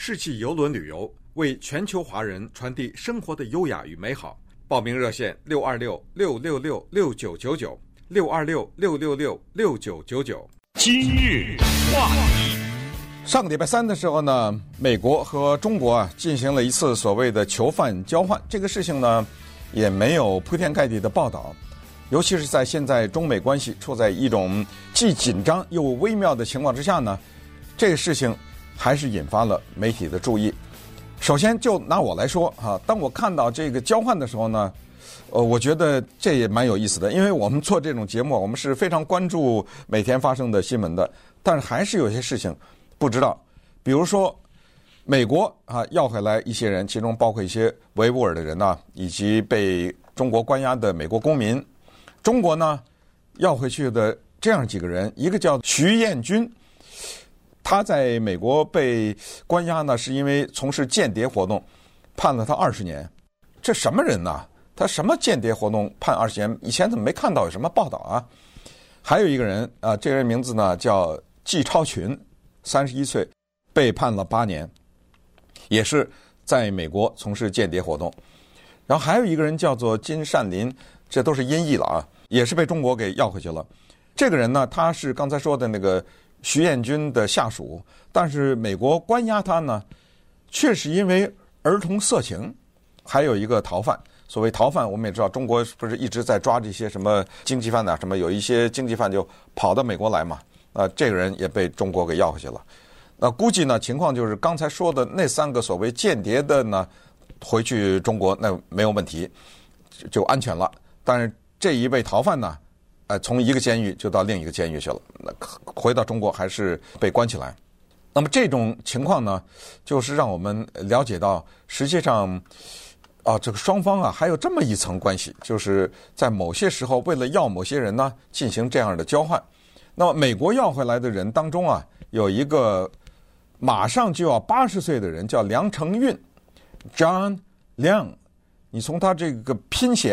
世纪邮轮旅游，为全球华人传递生活的优雅与美好。报名热线626-666-6999，626-666-6999。 今日话题。 上个礼拜三的时候呢，美国和中国进行了一次所谓的囚犯交换，这个事情呢也没有铺天盖地的报道，尤其是在现在中美关系处在一种既紧张又微妙的情况之下呢，这个事情还是引发了媒体的注意。首先就拿我来说当我看到这个交换的时候呢，我觉得这也蛮有意思的，因为我们做这种节目，我们是非常关注每天发生的新闻的，但是还是有些事情不知道。比如说美国要回来一些人，其中包括一些维吾尔的人以及被中国关押的美国公民。中国呢要回去的这样几个人，一个叫徐彦军，他在美国被关押呢，是因为从事间谍活动，判了他20年。这什么人呢？他什么间谍活动判20年？以前怎么没看到有什么报道啊？还有一个人这个人名字呢叫季超群，31岁，被判了8年，也是在美国从事间谍活动。然后还有一个人叫做金善林，这都是音译了也是被中国给要回去了。这个人呢，他是刚才说的那个徐彦军的下属，但是美国关押他呢，确实因为儿童色情。还有一个逃犯，所谓逃犯，我们也知道，中国不是一直在抓这些什么经济犯什么有一些经济犯就跑到美国来嘛，这个人也被中国给要回去了。估计呢情况就是刚才说的那3个所谓间谍的呢，回去中国那没有问题，就安全了。但是这一位逃犯呢，从一个监狱就到另一个监狱去了，回到中国还是被关起来。那么这种情况呢，就是让我们了解到，实际上这个双方还有这么一层关系，就是在某些时候为了要某些人呢进行这样的交换。那么美国要回来的人当中有一个马上就要80岁的人，叫梁成运 John Leung。你从他这个拼写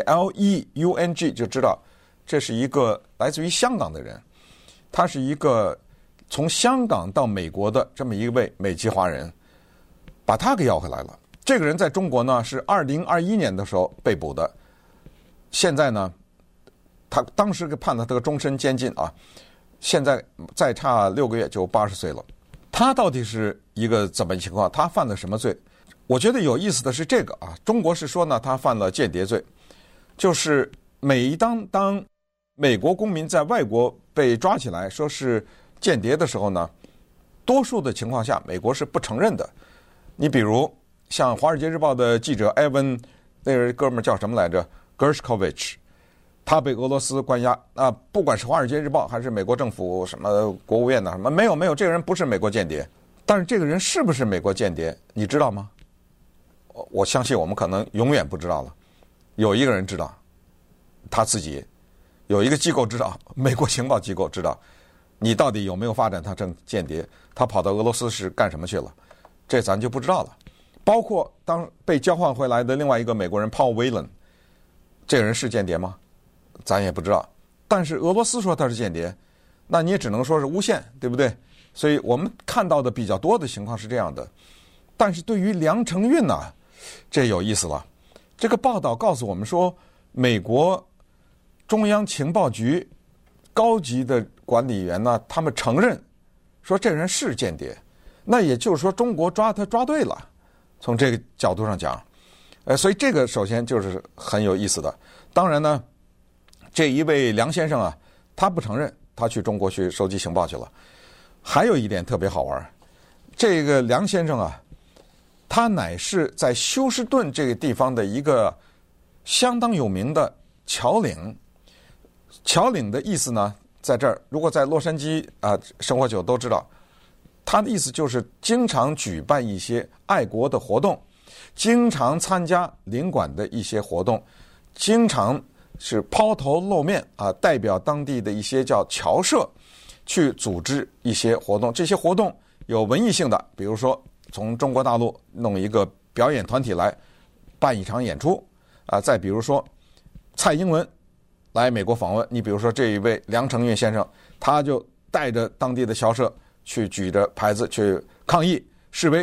Leung 就知道，这是一个来自于香港的人，他是一个从香港到美国的这么一位美籍华人，把他给要回来了。这个人在中国呢是2021年的时候被捕的，现在呢他当时给判了他个终身监禁现在再差6个月就80岁了。他到底是一个怎么情况？他犯了什么罪？我觉得有意思的是这个中国是说呢他犯了间谍罪，就是当美国公民在外国被抓起来说是间谍的时候呢，多数的情况下美国是不承认的。你比如像《华尔街日报》的记者埃文，那个哥们儿叫什么来着 Gershkovich， 他被俄罗斯关押不管是《华尔街日报》还是美国政府什么国务院什么，没有，这个人不是美国间谍。但是这个人是不是美国间谍你知道吗？我相信我们可能永远不知道了。有一个人知道，他自己有一个机构知道，美国情报机构知道你到底有没有发展他成间谍，他跑到俄罗斯是干什么去了，这咱就不知道了。包括当被交换回来的另外一个美国人 Paul Whelan， 这个人是间谍吗？咱也不知道。但是俄罗斯说他是间谍，那你也只能说是诬陷，对不对？所以我们看到的比较多的情况是这样的。但是对于梁成运这有意思了。这个报道告诉我们说，美国中央情报局高级的管理员他们承认说这人是间谍。那也就是说中国抓他抓对了，从这个角度上讲。所以这个首先就是很有意思的。当然呢，这一位梁先生他不承认，他去中国去收集情报去了。还有一点特别好玩，这个梁先生他乃是在休斯顿这个地方的一个相当有名的侨领。侨领的意思呢，在这儿如果在洛杉矶生活久都知道，他的意思就是经常举办一些爱国的活动，经常参加领馆的一些活动，经常是抛头露面代表当地的一些叫侨社去组织一些活动。这些活动有文艺性的，比如说从中国大陆弄一个表演团体来办一场演出再比如说蔡英文来美国访问，你比如说这一位梁成运先生，他就带着当地的侨社去举着牌子去抗议示威，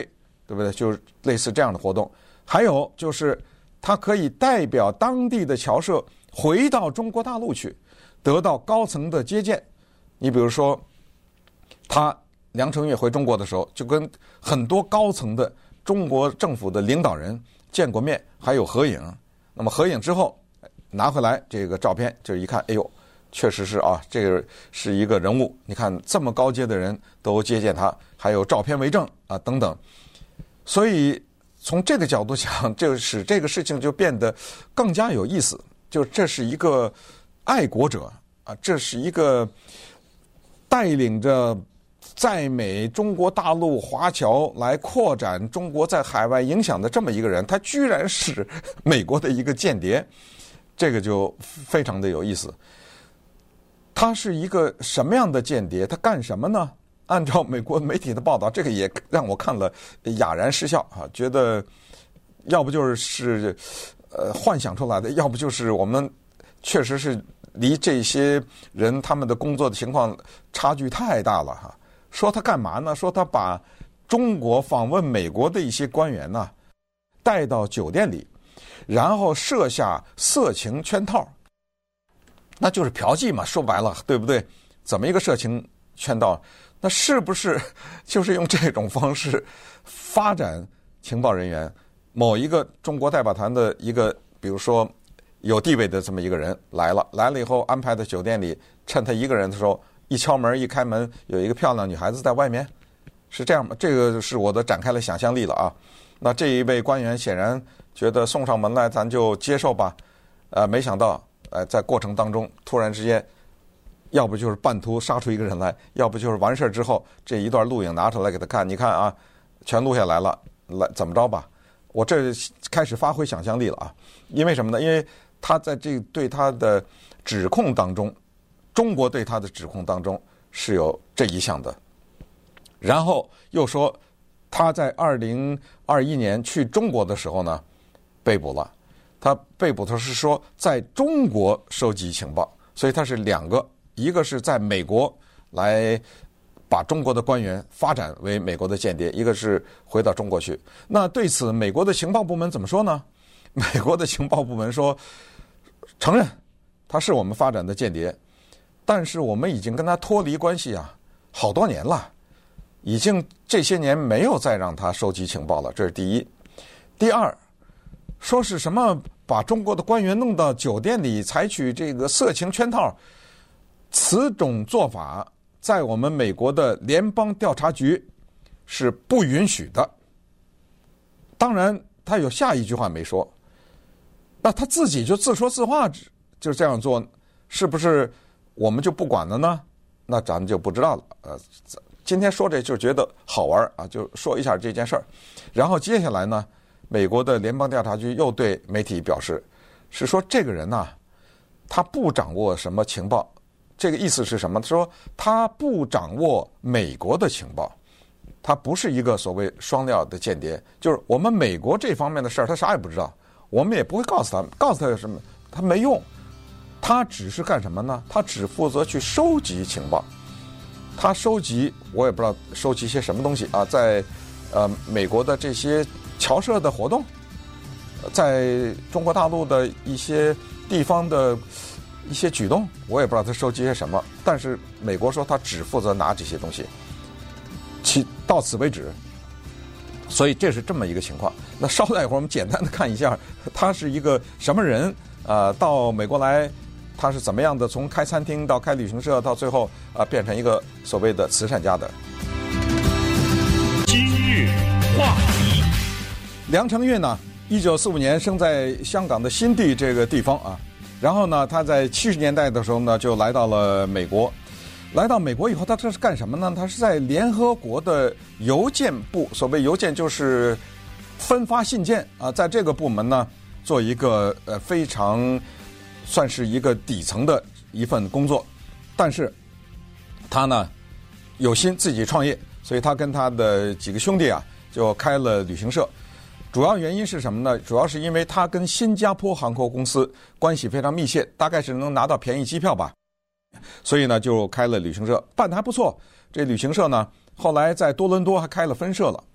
对不对？就是类似这样的活动。还有就是他可以代表当地的侨社回到中国大陆去，得到高层的接见。你比如说，梁成岳回中国的时候，就跟很多高层的中国政府的领导人见过面，还有合影。那么合影之后拿回来这个照片，就一看，哎呦，确实是啊，这个是一个人物。你看这么高阶的人都接见他，还有照片为证啊等等。所以从这个角度讲，就使这个事情就变得更加有意思。就这是一个爱国者啊，这是一个带领着在美中国大陆华侨来扩展中国在海外影响的这么一个人，他居然是美国的一个间谍，这个就非常的有意思。他是一个什么样的间谍？他干什么呢？按照美国媒体的报道，这个也让我看了哑然失笑啊，觉得要不就是幻想出来的，要不就是我们确实是离这些人他们的工作的情况差距太大了哈。说他干嘛呢？说他把中国访问美国的一些官员呢带到酒店里，然后设下色情圈套，那就是嫖妓嘛，说白了，对不对？怎么一个色情圈套？那是不是就是用这种方式发展情报人员？某一个中国代表团的一个，比如说有地位的这么一个人来了以后，安排在酒店里，趁他一个人的时候，一敲门一开门，有一个漂亮女孩子在外面，是这样吗？这个是我的展开了想象力了啊。那这一位官员显然觉得送上门来咱就接受吧，没想到在过程当中突然之间，要不就是半途杀出一个人来，要不就是完事之后这一段录影拿出来给他看，你看啊，全录下来了，来怎么着吧？我这开始发挥想象力了啊！因为什么呢？因为他在这对他的指控当中，中国对他的指控当中是有这一项的。然后又说他在2021年去中国的时候呢，被捕了。他被捕的是说在中国收集情报，所以他是两个，一个是在美国来把中国的官员发展为美国的间谍，一个是回到中国去。那对此美国的情报部门怎么说呢？美国的情报部门说，承认他是我们发展的间谍，但是我们已经跟他脱离关系啊，好多年了，已经这些年没有再让他收集情报了，这是第一。第二，说是什么把中国的官员弄到酒店里采取这个色情圈套，此种做法在我们美国的联邦调查局是不允许的。当然他有下一句话没说，那他自己就自说自话就这样做，是不是我们就不管了呢？那咱们就不知道了。今天说这就觉得好玩啊，就说一下这件事儿。然后接下来呢，美国的联邦调查局又对媒体表示，是说这个人呐，他不掌握什么情报。这个意思是什么？说他不掌握美国的情报，他不是一个所谓双料的间谍，就是我们美国这方面的事儿他啥也不知道，我们也不会告诉他，告诉他有什么他没用，他只是干什么呢？他只负责去收集情报，他收集我也不知道收集些什么东西啊，在美国的这些侨社的活动，在中国大陆的一些地方的一些举动，我也不知道他收集些什么，但是美国说他只负责拿这些东西，到此为止。所以这是这么一个情况。那稍待一会儿我们简单的看一下他是一个什么人，到美国来他是怎么样的，从开餐厅到开旅行社到最后变成一个所谓的慈善家的。 今日话题。 梁成岳呢1945年生在香港的新地这个地方啊，然后呢他在70年代的时候呢就来到了美国。来到美国以后他这是干什么呢？他是在联合国的邮件部，所谓邮件就是分发信件啊，在这个部门呢做一个非常算是一个底层的一份工作。但是他呢有心自己创业，所以他跟他的几个兄弟啊就开了旅行社。主要原因是什么呢？主要是因为他跟新加坡航空公司关系非常密切，大概是能拿到便宜机票吧，所以呢就开了旅行社，办得还不错。这旅行社呢后来在多伦多还开了分社了。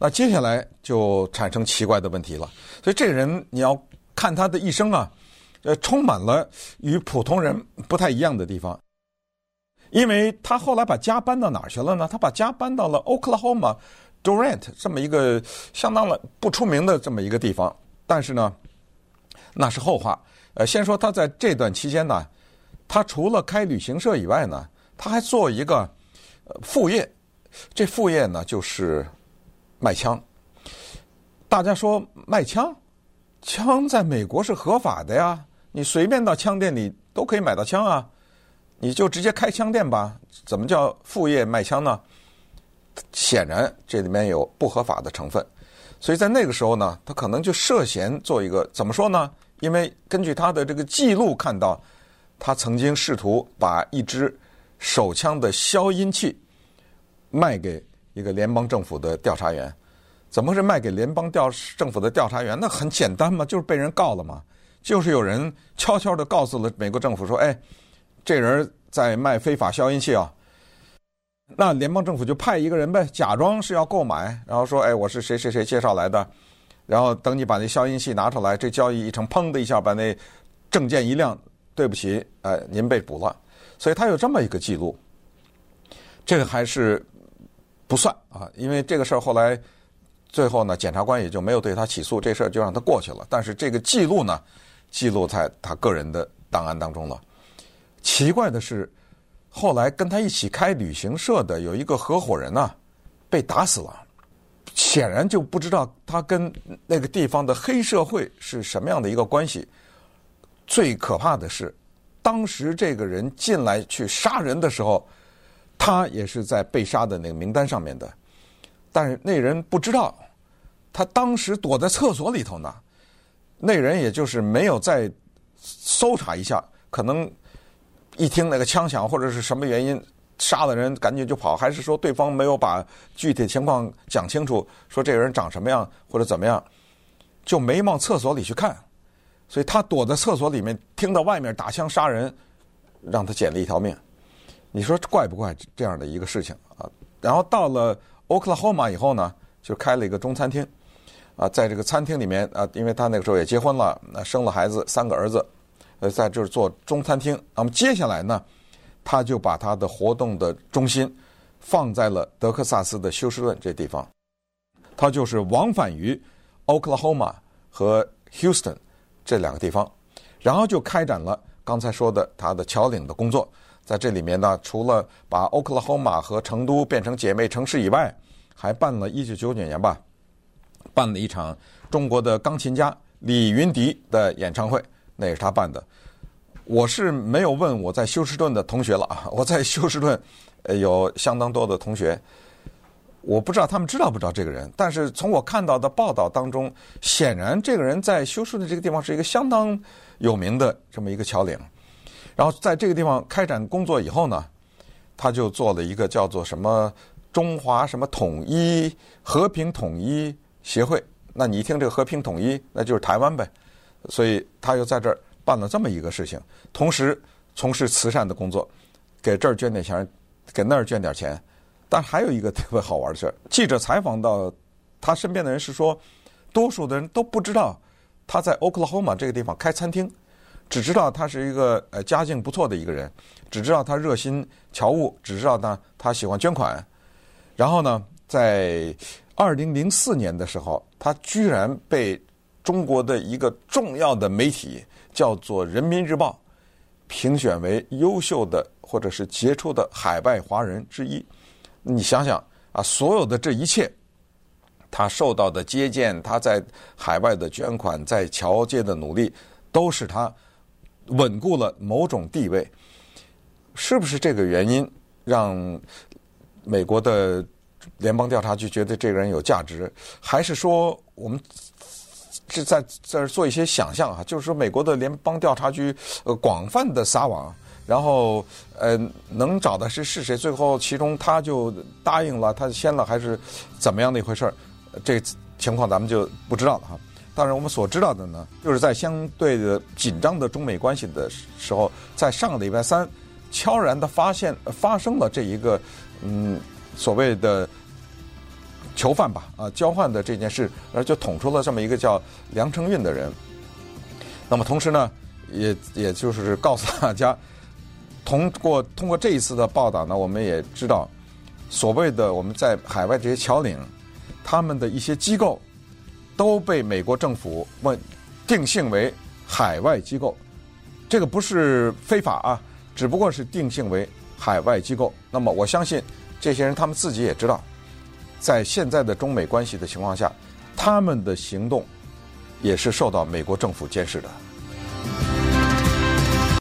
那接下来就产生奇怪的问题了。所以这个人你要看他的一生啊，充满了与普通人不太一样的地方。因为他后来把家搬到哪儿去了呢？他把家搬到了 Oklahoma Durant 这么一个相当不出名的这么一个地方。但是呢，那是后话。先说他在这段期间呢，他除了开旅行社以外呢，他还做一个副业。这副业呢就是卖枪。大家说卖枪，枪在美国是合法的呀，你随便到枪店里都可以买到枪啊，你就直接开枪店吧，怎么叫副业卖枪呢？显然这里面有不合法的成分。所以在那个时候呢，他可能就涉嫌做一个，怎么说呢？因为根据他的这个记录看到，他曾经试图把一支手枪的消音器卖给一个联邦政府的调查员。怎么是卖给联邦政府的调查员？那很简单嘛，就是被人告了嘛。就是有人悄悄地告诉了美国政府说，哎，这人在卖非法消音器啊。那联邦政府就派一个人呗，假装是要购买，然后说，哎，我是谁谁谁介绍来的。然后等你把那消音器拿出来，这交易一成，砰的一下把那证件一亮，对不起，您被捕了。所以他有这么一个记录。这个还是不算啊，因为这个事儿后来最后呢，检察官也就没有对他起诉，这事儿就让他过去了。但是这个记录呢，记录在他个人的档案当中了。奇怪的是，后来跟他一起开旅行社的有一个合伙人呢，被打死了。显然就不知道他跟那个地方的黑社会是什么样的一个关系。最可怕的是，当时这个人进来去杀人的时候，他也是在被杀的那个名单上面的。但是那人不知道，他当时躲在厕所里头呢。那人也就是没有再搜查一下，可能一听那个枪响或者是什么原因杀了人赶紧就跑，还是说对方没有把具体情况讲清楚，说这个人长什么样或者怎么样，就没往厕所里去看。所以他躲在厕所里面，听到外面打枪杀人，让他捡了一条命。你说怪不怪这样的一个事情啊？然后到了 Oklahoma 以后呢，就开了一个中餐厅啊，在这个餐厅里面啊，因为他那个时候也结婚了，生了孩子，3个儿子，在这儿做中餐厅。那么接下来呢，他就把他的活动的中心放在了德克萨斯的休斯顿这地方，他就是往返于 Oklahoma 和 Houston 这2个地方，然后就开展了刚才说的他的侨领的工作。在这里面呢，除了把 Oklahoma 和成都变成姐妹城市以外，还办了1999年吧，办了一场中国的钢琴家李云迪的演唱会，那也是他办的。我是没有问我在休斯顿的同学了啊，我在休斯顿有相当多的同学，我不知道他们知道不知道这个人，但是从我看到的报道当中，显然这个人在休斯顿这个地方是一个相当有名的这么一个侨领。然后在这个地方开展工作以后呢，他就做了一个叫做什么中华什么统一和平统一协会。那你一听这个和平统一，那就是台湾呗。所以他又在这儿办了这么一个事情，同时从事慈善的工作，给这儿捐点钱，给那儿捐点钱。但还有一个特别好玩的事儿，记者采访到他身边的人是说，多数的人都不知道他在 Oklahoma 这个地方开餐厅，只知道他是一个家境不错的一个人，只知道他热心侨务，只知道他喜欢捐款。然后呢，在2004年的时候，他居然被中国的一个重要的媒体叫做《人民日报》评选为优秀的或者是杰出的海外华人之一。你想想啊，所有的这一切，他受到的接见，他在海外的捐款，在侨界的努力，都是他稳固了某种地位。是不是这个原因让美国的联邦调查局觉得这个人有价值？还是说我们是在这儿做一些想象啊？就是说美国的联邦调查局广泛的撒网，然后能找的是谁？最后其中他就答应了，他签了，还是怎么样的一回事？这情况咱们就不知道了哈。当然我们所知道的呢，就是在相对的紧张的中美关系的时候，在上个礼拜3悄然的发生了这一个所谓的囚犯吧，交换的这件事，就捅出了这么一个叫梁承运的人。那么同时呢，也就是告诉大家，通过这一次的报道呢，我们也知道，所谓的我们在海外这些侨领，他们的一些机构都被美国政府定性为海外机构，这个不是非法啊，只不过是定性为海外机构。那么我相信这些人他们自己也知道，在现在的中美关系的情况下，他们的行动也是受到美国政府监视的。